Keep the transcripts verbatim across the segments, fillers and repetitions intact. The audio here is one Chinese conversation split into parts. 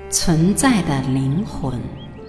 存在的灵魂。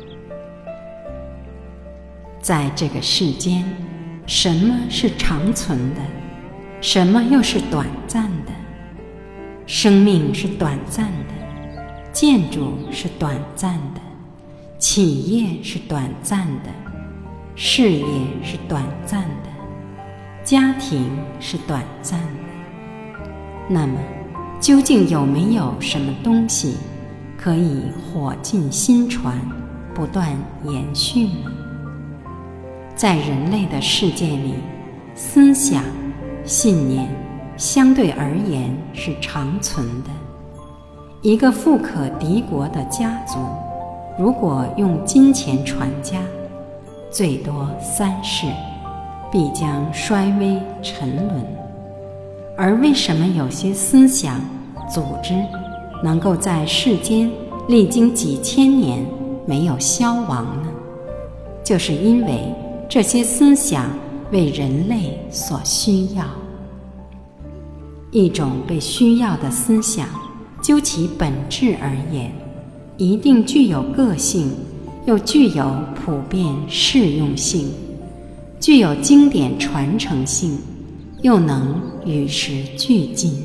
在这个世间，什么是长存的，什么又是短暂的？生命是短暂的，建筑是短暂的，企业是短暂的，事业是短暂的，家庭是短暂的。那么，究竟有没有什么东西可以火进新传，不断延续呢？在人类的世界里，思想、信念相对而言是长存的。一个富可敌国的家族，如果用金钱传家，最多三世，必将衰微沉沦。而为什么有些思想、组织能够在世间历经几千年没有消亡呢？就是因为这些思想为人类所需要。一种被需要的思想，究其本质而言，一定具有个性，又具有普遍适用性，具有经典传承性，又能与时俱进。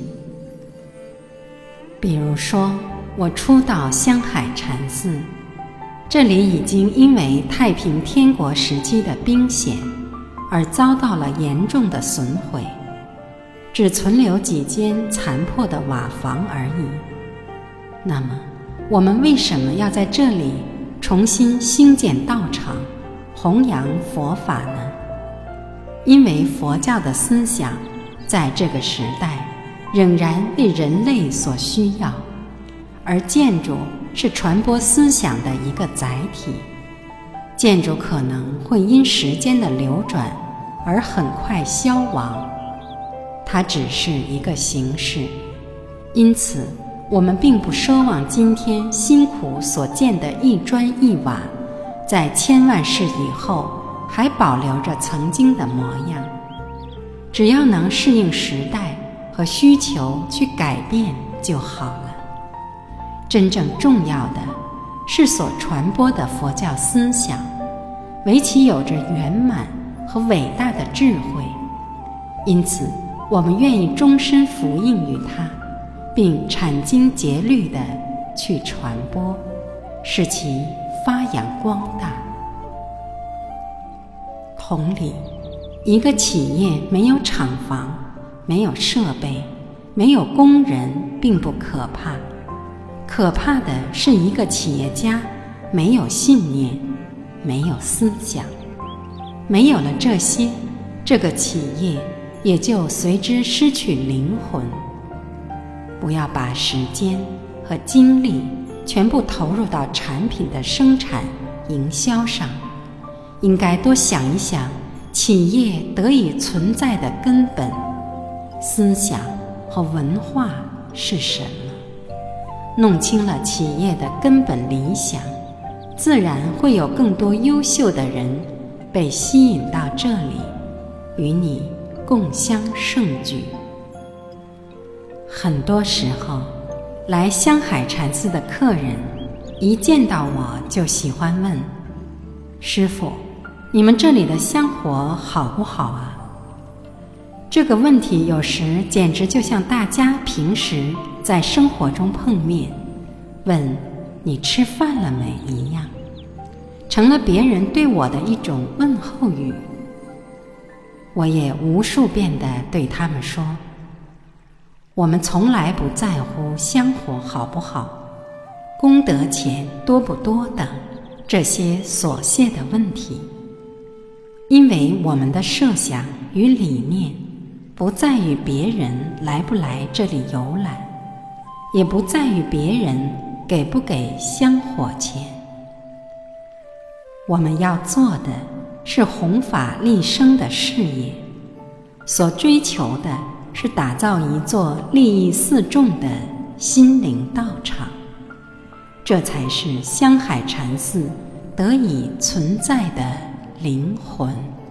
比如说，我初到香海禅寺，这里已经因为太平天国时期的兵险而遭到了严重的损毁，只存留几间残破的瓦房而已。那么，我们为什么要在这里重新兴建道场，弘扬佛法呢？因为佛教的思想在这个时代仍然为人类所需要，而建筑是传播思想的一个载体。建筑可能会因时间的流转而很快消亡，它只是一个形式。因此，我们并不奢望今天辛苦所建的一砖一瓦，在千万世以后还保留着曾经的模样。只要能适应时代和需求去改变就好了。真正重要的是所传播的佛教思想，唯其有着圆满和伟大的智慧。因此，我们愿意终身服膺于它，并阐经节律地去传播，使其发扬光大。同理，一个企业没有厂房，没有设备，没有工人，并不可怕。可怕的是一个企业家没有信念，没有思想。没有了这些，这个企业也就随之失去灵魂。不要把时间和精力全部投入到产品的生产、营销上，应该多想一想企业得以存在的根本，思想和文化是什么。弄清了企业的根本理想，自然会有更多优秀的人被吸引到这里，与你共襄盛举。很多时候，来香海禅寺的客人一见到我就喜欢问：师父，你们这里的香火好不好啊？这个问题有时简直就像大家平时在生活中碰面，问你吃饭了没一样，成了别人对我的一种问候语。我也无数遍地对他们说，我们从来不在乎香火好不好，功德钱多不多等这些琐屑的问题，因为我们的设想与理念不在于别人来不来这里游览，也不在于别人给不给香火钱。我们要做的是弘法利生的事业，所追求的是打造一座利益四众的心灵道场，这才是香海禅寺得以存在的灵魂。